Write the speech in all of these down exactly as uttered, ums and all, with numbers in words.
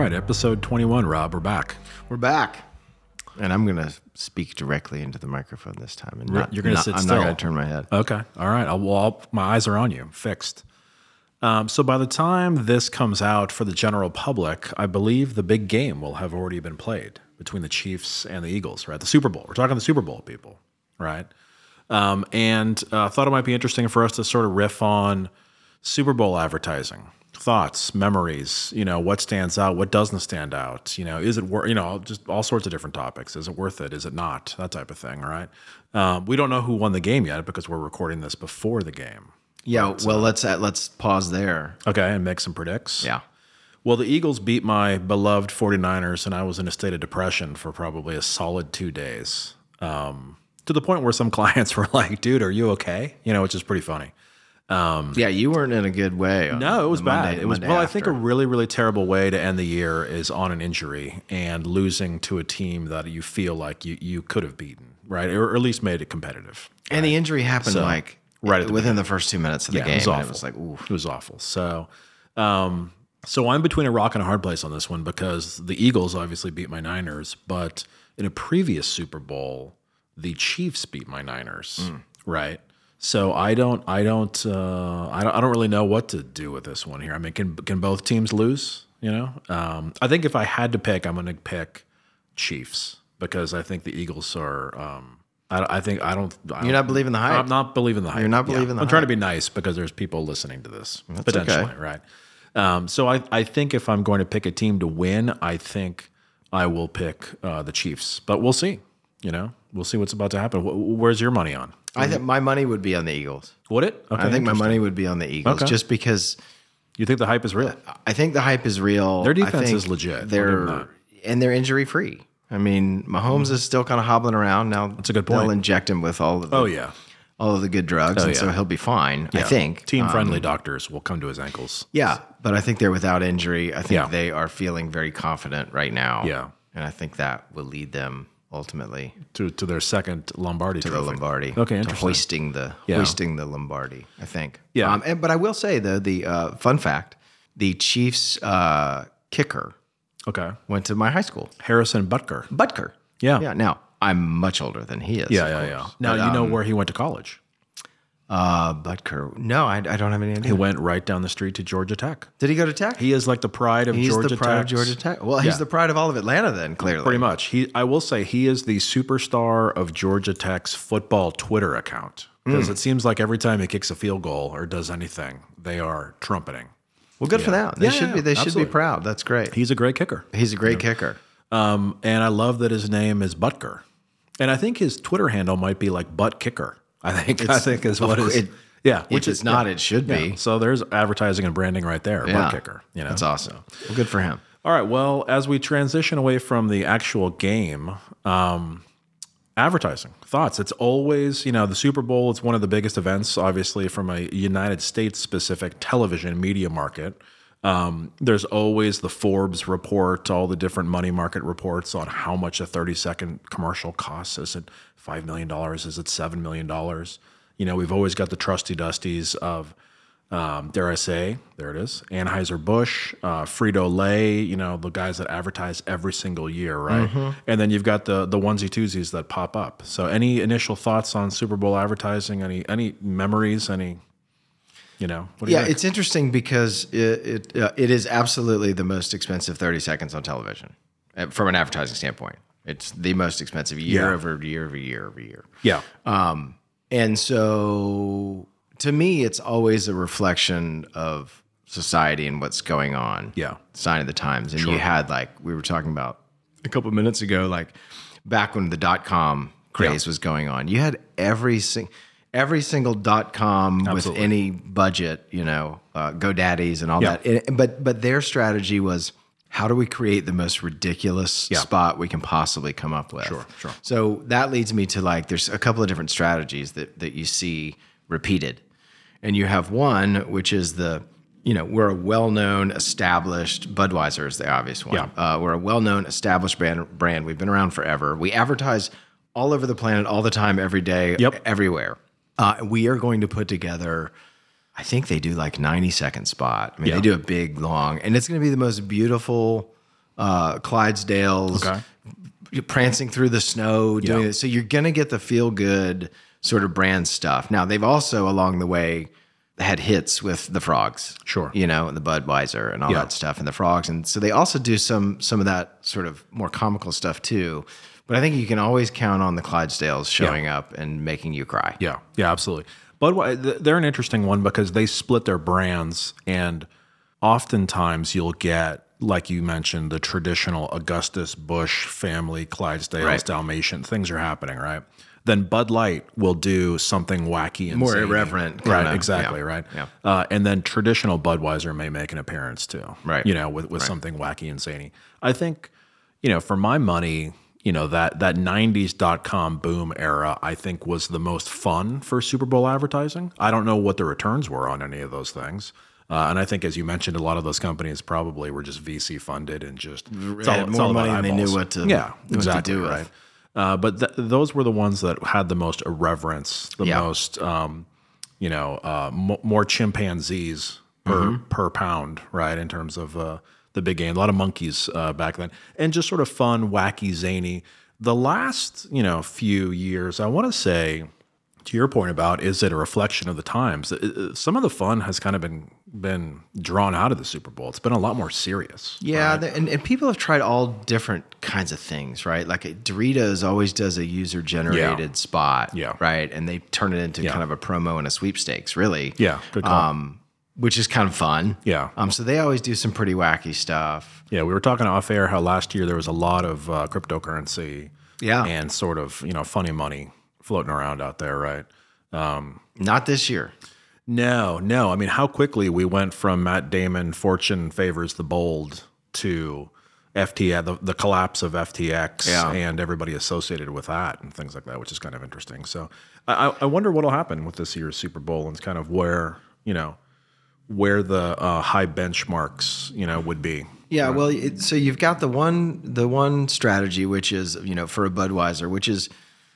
right, episode twenty-one, Rob. We're back. We're back. And I'm going to speak directly into the microphone this time. And not, You're going to not, sit I'm still. not going to turn my head. Okay. All right. I'll, well, I'll, my eyes are on you. Fixed. Um, so by the time this comes out for the general public, I believe the big game will have already been played between the Chiefs and the Eagles, right? The Super Bowl. We're talking the Super Bowl, people, right? Um, and I uh, thought it might be interesting for us to sort of riff on Super Bowl advertising. Thoughts, memories, you know, what stands out, what doesn't stand out, you know, is it worth, you know, just all sorts of different topics. Is it worth it? Is it not? That type of thing, all right? Um, we don't know who won the game yet because we're recording this before the game. Yeah, But, well, uh, let's uh, let's pause there. Okay, and make some predicts. Yeah. Well, the Eagles beat my beloved 49ers, and I was in a state of depression for probably a solid two days, um, to the point where some clients were like, dude, are you okay? You know, which is pretty funny. Um, yeah, you weren't in a good way. No, it was bad. Monday, it was Monday well. after. I think a really, really terrible way to end the year is on an injury and losing to a team that you feel like you, you could have beaten, right, or at least made it competitive. And the injury happened So, like right at the within the first two minutes of the Yeah, game. it was and awful. it was like, ooh. It was awful. So, um, so I'm between a rock and a hard place on this one because the Eagles obviously beat my Niners, but in a previous Super Bowl, the Chiefs beat my Niners, Mm. right? So I don't, I don't, uh, I don't, I don't really know what to do with this one here. I mean, can can both teams lose? You know, um, I think if I had to pick, I'm going to pick Chiefs because I think the Eagles are. Um, I, I think I don't. I You're don't- not believing the hype. I'm not believing the hype. You're not believing the I'm trying to hype. be nice because there's people listening to this That's potentially, okay. right? Um, so I, I think if I'm going to pick a team to win, I think I will pick uh, the Chiefs. But we'll see. You know, we'll see what's about to happen. Wh- Where's your money on? I think my money would be on the Eagles. Would it? Okay, I think my interesting. money would be on the Eagles Okay. just because You think the hype is real? I think the hype is real. Their I defense think is legit. I'll give They're them that. and they're injury free. I mean, Mahomes is still kind of hobbling around now. That's a good point. They'll inject him with all of the, Oh yeah, all of the good drugs, and yeah. so he'll be fine. I Yeah. think team-friendly Um, doctors will come to his ankles. yeah, but I think they're without injury. I think Yeah. they are feeling very confident right now. Yeah. and I think that will lead them ultimately To to their second Lombardi to trophy. the Lombardi. Okay, to interesting. hoisting the Yeah. hoisting the Lombardi. I think. Yeah. Um, and, but I will say though, the uh, fun fact: the Chiefs uh, kicker Okay, went to my high school, Harrison Butker. Butker. Yeah. Yeah. Now I'm much older than he is. Yeah, of yeah, course. yeah. Now But, you know um, where he went to college. uh, Butker. No, I, I don't have any idea. He went right down the street to Georgia Tech. Did he go to Tech? He is like the pride of He's Georgia the pride Tech's- of Georgia Tech. Well, he's Yeah. the pride of all of Atlanta then, clearly. Pretty much. He, I will say, he is the superstar of Georgia Tech's football Twitter account because Hmm. it seems like every time he kicks a field goal or does anything, they are trumpeting. Well, good for Yeah. them. They Yeah, should yeah, be. They should absolutely. be proud. That's great. He's a great kicker, He's a great kicker. um, and I love that his name is Butker, and I think his Twitter handle might be like Butt Kicker. I think I think is of what cour- is. it- Yeah, Which is it's not. yeah. It should be. Yeah. So there's advertising and branding right there. Yeah. Butt Kicker. You know, That's awesome. Well, good for him. All right. Well, as we transition away from the actual game, um, advertising thoughts. It's always, you know, the Super Bowl. It's one of the biggest events, obviously, from a United States specific television media market. Um, there's always the Forbes report, all the different money market reports on how much a thirty second commercial costs. Is it five million dollars? Is it seven million dollars? You know, we've always got the trusty dusties of, um, dare I say, there it is, Anheuser-Busch, uh, Frito-Lay, you know, the guys that advertise every single year, right? Mm-hmm. And then you've got the the onesie-twosies that pop up. So any initial thoughts on Super Bowl advertising? Any any memories? Any, you know? What do you Yeah, think? it's interesting because it it, uh, it is absolutely the most expensive thirty seconds on television uh, from an advertising standpoint. It's the most expensive year Yeah. over year over year over year. Yeah. Um, and so to me, it's always a reflection of society and what's going on. Yeah. Sign of the times. And you had, like, we were talking about a couple of minutes ago, like back when the dot com craze Yeah. was going on, you had every sing- every single dot com with Absolutely. any budget, you know, uh, GoDaddies and all Yeah. that. And, but, but their strategy was, how do we create the most ridiculous Yeah. spot we can possibly come up with? Sure, sure. So that leads me to, like, there's a couple of different strategies that, that you see repeated. And you have one, which is the, you know, we're a well-known, established, Budweiser is the obvious one. Yeah. Uh, we're a well-known, established brand, brand. We've been around forever. We advertise all over the planet, all the time, every day, Yep. everywhere. Uh, we are going to put together, I think they do like ninety second spot. I mean, Yeah. they do a big, long, and it's going to be the most beautiful uh, Clydesdales, Okay. prancing through the snow, doing Yeah. it. So you're going to get the feel good sort of brand stuff. Now, they've also along the way had hits with the frogs. Sure. You know, and the Budweiser and all Yeah. that stuff and the frogs. And so they also do some some of that sort of more comical stuff too. But I think you can always count on the Clydesdales showing up and making you cry. Yeah, yeah, absolutely. But they're an interesting one because they split their brands, and oftentimes you'll get, like you mentioned, the traditional Augustus Busch family, Clydesdales, Right. Dalmatian, things are happening, right? Then Bud Light will do something wacky and More zany. irreverent, right? kinda, Exactly, yeah, right. yeah. Uh, and then traditional Budweiser may make an appearance too, Right. You know, with with something wacky and zany. I think, you know, for my money, you know, that that nineties dot com boom era, I think was the most fun for Super Bowl advertising. I don't know what the returns were on any of those things. Uh, and I think, as you mentioned, a lot of those companies probably were just V C funded and just it's all, Had it's more all about money than they knew eyeballs. what to- yeah, what to exactly do with. right. Uh, but th- those were the ones that had the most irreverence, the Yeah. most, um, you know, uh, mo more chimpanzees per Mm-hmm. per pound, right? In terms of uh, the big game, a lot of monkeys uh, back then, and just sort of fun, wacky, zany. The last, you know, few years, I want to say, to your point about, is it a reflection of the times? Uh, uh, Some of the fun has kind of been been drawn out of the Super Bowl. It's been a lot more serious. Yeah, the- and, and people have tried all different kinds of things, right? Like uh, Doritos always does a user generated Yeah. spot, Yeah. right? And they turn it into Yeah. kind of a promo and a sweepstakes, really. Yeah, good call. Um, which is kind of fun. Yeah. Um, so they always do some pretty wacky stuff. Yeah, we were talking off air how last year there was a lot of uh, cryptocurrency, Yeah. and sort of, you know, funny money floating around out there, right? Not this year. No, no. I mean, how quickly we went from Matt Damon, fortune favors the bold, to F T X, the, the collapse of F T X, Yeah. and everybody associated with that and things like that, which is kind of interesting. So I, I wonder what will happen with this year's Super Bowl and kind of where, you know, where the uh, high benchmarks, you know, would be. Yeah, well, it, so you've got the one the one strategy, which is, you know, for a Budweiser, which is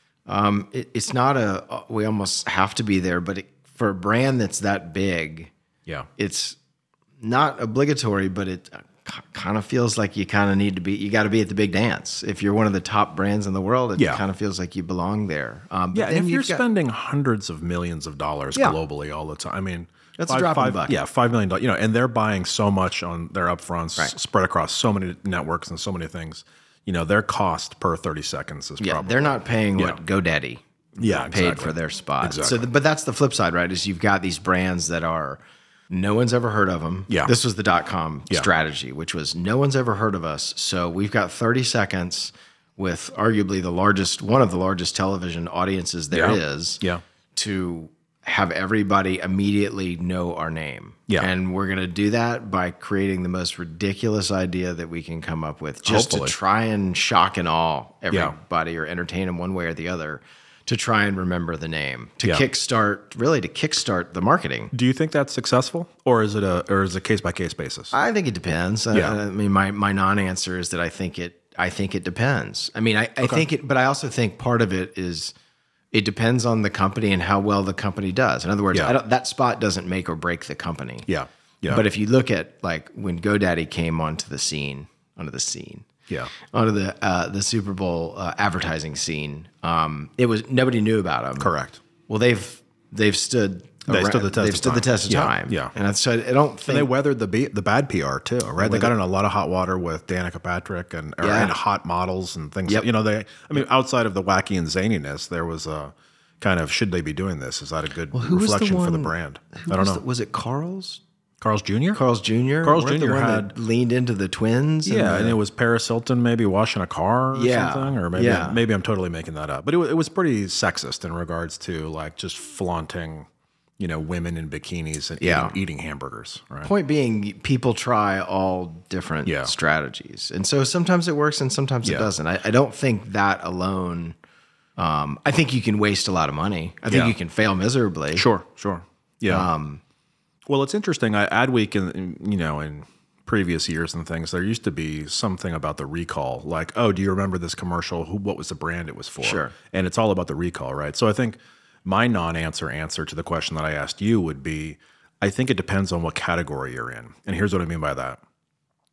um, it, it's not a we almost have to be there, but it, for a brand that's that big, Yeah. it's not obligatory, but it kind of feels like you kind of need to be. You got to be at the big dance if you're one of the top brands in the world. It Yeah. kind of feels like you belong there. Um, but Yeah, and then if you're you've got- spending hundreds of millions of dollars Yeah. globally all the time, I mean, That's a drop in the five, bucket. Yeah, five million dollars. You know, and they're buying so much on their upfronts, Right. spread across so many networks and so many things. You know, their cost per thirty seconds is yeah, probably they're not paying Yeah. what GoDaddy yeah paid exactly. for their spot. Exactly. So, the, but that's the flip side, right? Is you've got these brands that are no one's ever heard of them. Yeah. This was the dot com Yeah. strategy, which was no one's ever heard of us. So we've got thirty seconds with arguably the largest, one of the largest television audiences there is, Yeah. to have everybody immediately know our name. Yeah. And we're going to do that by creating the most ridiculous idea that we can come up with, just Hopefully. to try and shock and awe everybody or entertain them one way or the other, to try and remember the name, to Yeah. kickstart, really to kickstart the marketing. Do you think that's successful, or is it a or is it a case by case basis? I think it depends. I- Yeah. I, mean, my, my non-answer is that I think it, I think it depends. I mean, I, I think it, but I also think part of it is it depends on the company and how well the company does. In other words, Yeah. I don't, that spot doesn't make or break the company. yeah, yeah, But if you look at like when GoDaddy came onto the scene, onto the scene, yeah, onto the uh, the Super Bowl uh, advertising scene, um, it was nobody knew about them. correct. Well, they've they've stood. They around- stood the test They've of stood the time. test of Yeah, time. yeah. and so I don't think And they weathered the be- the bad P R too, right? They got in a lot of hot water with Danica Patrick and, or, Yeah. and hot models and things. Yep. You know, they. I mean, outside of the wacky and zaniness, there was a kind of, should they be doing this? Is that a good who was the reflection for the one- brand? who I don't was know. the- was it Carl's? Carl's Junior Carl's Junior Carl's Weren't the Junior one had- that leaned into the twins. and Yeah, the- and it was Paris Hilton maybe washing a car or Yeah, something, or maybe yeah. maybe I'm totally making that up. But it, wa- it was pretty sexist in regards to like just flaunting, you know, women in bikinis and Yeah. eating, eating hamburgers, right? Point being, people try all different Yeah. strategies, and so sometimes it works and sometimes Yeah. it doesn't. I, I don't think that alone. Um, I think you can waste a lot of money. I think Yeah. you can fail miserably. Sure, sure, yeah. Um, Well, it's interesting. I, Adweek, in, in you know, in previous years and things, there used to be something about the recall. Like, oh, do you remember this commercial? Who? What was the brand it was for? Sure. And it's all about the recall, right? So I think my non-answer answer to the question that I asked you would be, I think it depends on what category you're in. And here's what I mean by that.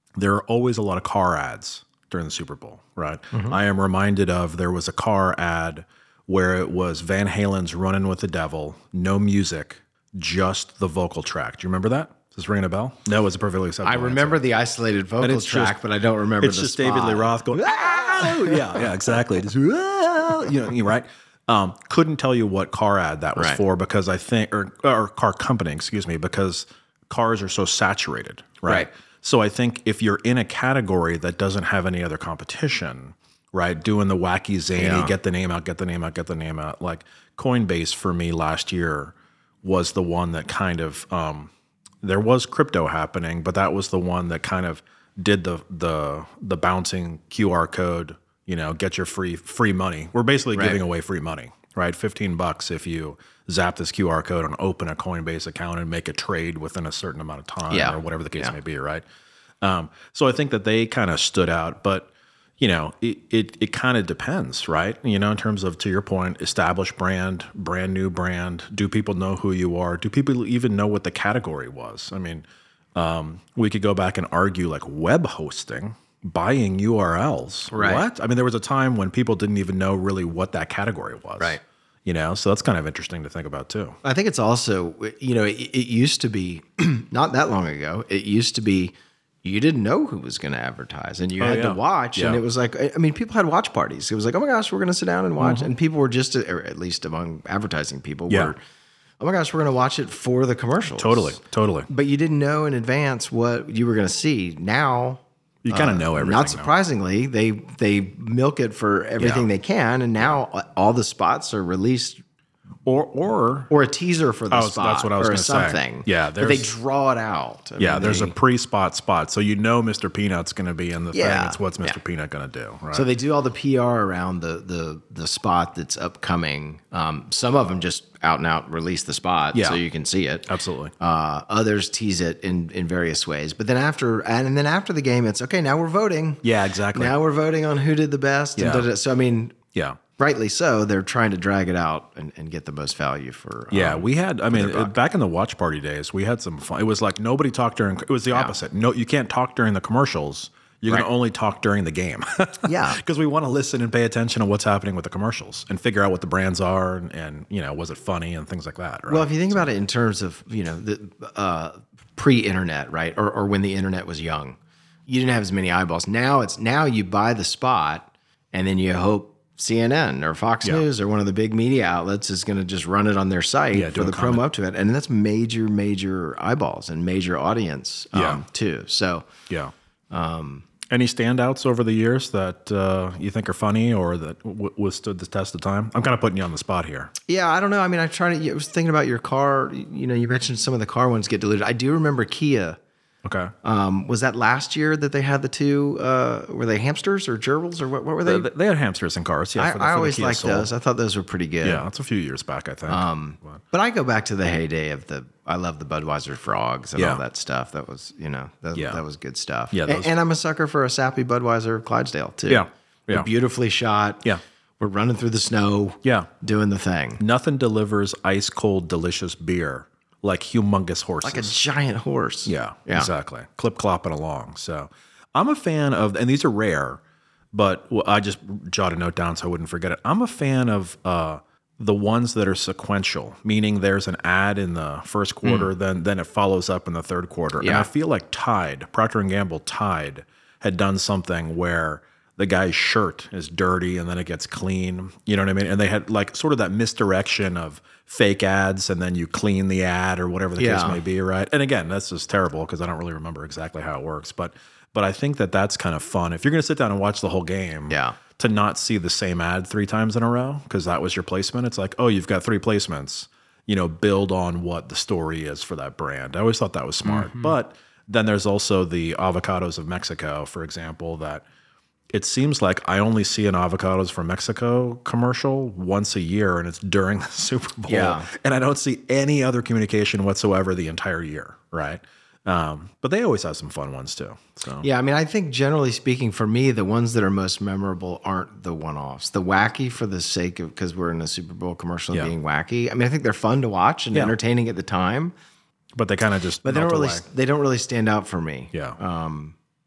there are always a lot of car ads during the Super Bowl, right? I am reminded of there was a car ad where it was Van Halen's Running with the Devil, no music, just the vocal track. Do you remember that? Is this ringing a bell? No, it's a perfectly acceptable I remember answer. the isolated vocal it's track, just- but I don't remember It's the just spot. David Lee Roth going, "Ah!" yeah, yeah, exactly. Just, "Ah!" you know, you're right. Um, couldn't tell you what car ad that was Right. for because I think, or, or car company, excuse me, because cars are so saturated, right? Right. So I think if you're in a category that doesn't have any other competition, right, doing the wacky zany, Yeah. get the name out, get the name out, get the name out, like Coinbase for me last year was the one that kind of, um, there was crypto happening, but that was the one that kind of did the the the bouncing Q R code, you know, get your free free money. We're basically Right. giving away free money, right? fifteen bucks if you zap this Q R code and open a Coinbase account and make a trade within a certain amount of time Yeah. or whatever the case Yeah. may be, right? Um, so I think that they kind of stood out, but you know, it it, it kind of depends, right? You know, in terms of, to your point, established brand, brand new brand. Do people know who you are? Do people even know what the category was? I mean, um, we could go back and argue like web hosting, buying U R Ls. Right. What? I mean, there was a time when people didn't even know really what that category was. Right. You know, so that's kind of interesting to think about too. I think it's also, you know, it, it used to be not that long ago. It used to be you didn't know who was going to advertise, and you Oh, had yeah. to watch. And Yeah. it was like, I mean, people had watch parties. It was like, oh my gosh, we're going to sit down and watch. Mm-hmm. And people were just, or at least among advertising people, Yeah. were, oh my gosh, we're going to watch it for the commercials. Totally, totally. But you didn't know in advance what you were going to see. Now, You kind of know everything. not now. surprisingly, they they milk it for everything Yeah. they can, and now all the spots are released. Or or Or a teaser for the I was- spot, that's what I was or gonna say. something. Yeah, but they there's- draw it out. I yeah, mean, there's they- a pre-spot spot, so you know Mister Peanut's going to be in the Yeah, thing. It's what's Mister yeah. Peanut going to do, right? So they do all the P R around the the the spot that's upcoming. Um, some of them just out and out release the spot, Yeah. so you can see it. Absolutely. Uh, others tease it in in various ways. But then after and, and then after the game, it's okay. Now we're voting. Yeah, exactly. Now we're voting on who did the best. and Yeah. da- da- So I mean, yeah. rightly so. They're trying to drag it out and, and get the most value for. Yeah, um, we had. I mean, their buck. back in the watch party days, we had some fun. It was like nobody talked during. It was the opposite. No, you can't talk during the commercials. You can Right. only talk during the game. Yeah. because we want to listen and pay attention to what's happening with the commercials and figure out what the brands are and, and you know, was it funny and things like that. Right? Well, if you think about it in terms of, you know, the uh, pre-internet, right? Or, or when the internet was young, you didn't have as many eyeballs. Now it's now you buy the spot and then you hope C N N or Fox Yeah. News or one of the big media outlets is going to just run it on their site Yeah, for do a the comment. promo up to it. And that's major, major eyeballs and major audience um, Yeah. too. So yeah. Um, Any standouts over the years that uh, you think are funny or that w- withstood the test of time? I'm kind of putting you on the spot here. yeah, I don't know. I mean, I try to, I was thinking about your car, you know, you mentioned some of the car ones get diluted. I do remember Kia. Okay. Um, was that last year that they had the two? Uh, were they hamsters or gerbils or what? What were they? They, they had hamsters in cars. Yeah, I, for the, I for the always Kia liked Soul. those. I thought those were pretty good. Yeah, that's a few years back, I think. Um, But- but I go back to the heyday of the. I love the Budweiser frogs and Yeah. all that stuff. That was, you know, that, Yeah. that was good stuff. Yeah, and, those- and I'm a sucker for a sappy Budweiser Clydesdale too. Yeah. They're Yeah. beautifully shot. Yeah. we're running through the snow. Yeah. doing the thing Nothing delivers ice cold, delicious beer like humongous horses. like a giant horse. Yeah, yeah. exactly. Clip clopping along. So I'm a fan of, and these are rare, but well, I just jot a note down so I wouldn't forget it. I'm a fan of uh, the ones that are sequential, meaning there's an ad in the first quarter, then then it follows up in the third quarter. And Yeah. I feel like Tide, Procter and Gamble Tide, had done something where the guy's shirt is dirty and then it gets clean. You know what I mean? And they had like sort of that misdirection of fake ads and then you clean the ad or whatever the case Yeah. may be, right? And again, that's just terrible because I don't really remember exactly how it works. But but I think that that's kind of fun. If you're going to sit down and watch the whole game, Yeah. to not see the same ad three times in a row because that was your placement. It's like, oh, you've got three placements. You know, build on what the story is for that brand. I always thought that was smart. But then there's also the avocados of Mexico, for example, that it seems like I only see an avocados from Mexico commercial once a year, and it's during the Super Bowl. Yeah. And I don't see any other communication whatsoever the entire year, right? Um, but they always have some fun ones too. So Yeah, I mean, I think generally speaking, for me, the ones that are most memorable aren't the one-offs. The wacky for the sake of because we're in a Super Bowl commercial Yeah. being wacky. I mean, I think they're fun to watch and Yeah. entertaining at the time, but they kind of just but they don't melt really away. they don't really stand out for me. Yeah. Um,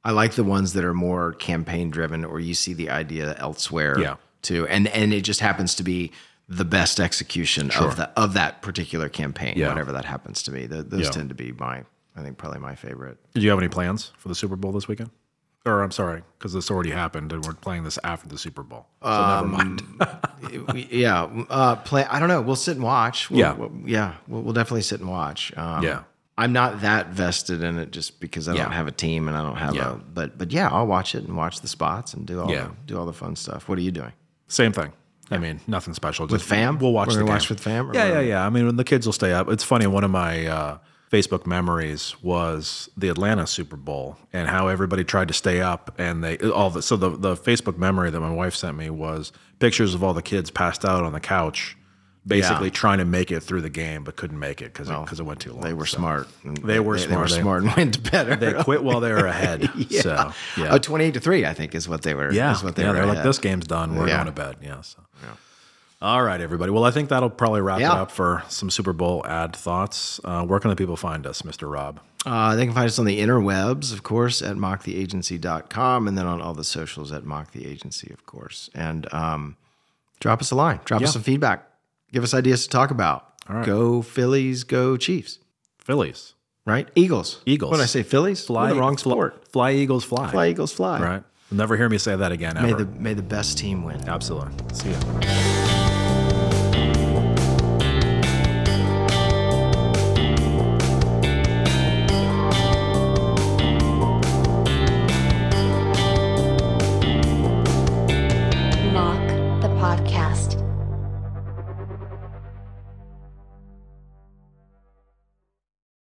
I like the ones that are more campaign driven, or you see the idea elsewhere Yeah. too, and and it just happens to be the best execution of the of that particular campaign, Yeah. whatever that happens to be. Th those Yeah. tend to be my, I think, probably my favorite. Did you have any plans for the Super Bowl this weekend? Or I'm sorry, because this already happened, and we're playing this after the Super Bowl. So never mind. We- yeah, uh, play. I don't know. We'll sit and watch. We'll, Yeah. we'll, yeah. We'll, we'll definitely sit and watch. Um, Yeah. I'm not that vested in it just because I Yeah. don't have a team and I don't have Yeah. a. But but yeah, I'll watch it and watch the spots and do all Yeah. the, do all the fun stuff. What are you doing? Same thing. I mean, nothing special. Just, With fam? We'll watch We're the gonna game. watch with fam, or Yeah, what? yeah, yeah. I mean, when the kids will stay up. It's funny. One of my uh, Facebook memories was the Atlanta Super Bowl and how everybody tried to stay up, and they all the so the the Facebook memory that my wife sent me was pictures of all the kids passed out on the couch, basically Yeah. trying to make it through the game, but couldn't make it because because it, it went too long. They were So smart. They were They, smart. were They- smart and went to bed. They early. quit while they were ahead. So yeah, Oh, twenty-eight to three, I think, is what they were. yeah, is what they yeah. were They're like, ahead. this game's done. We're Yeah. going to bed. Yeah. So. All right, everybody. Well, I think that'll probably wrap Yeah. it up for some Super Bowl ad thoughts. Uh, where can the people find us, Mister Rob? Uh, they can find us on the interwebs, of course, at mock the agency dot com, and then on all the socials at mock the agency, of course. And um, drop us a line. Drop Yeah. us some feedback. Give us ideas to talk about. All right. Go Phillies, go Chiefs, Phillies. right? Eagles. Eagles. When I say Phillies, Fly, We're the wrong fl- sport. Fly, Eagles, fly. Fly, Eagles, fly. Right. You'll never hear me say that again, May ever. the, may the best team win. Absolutely. See ya.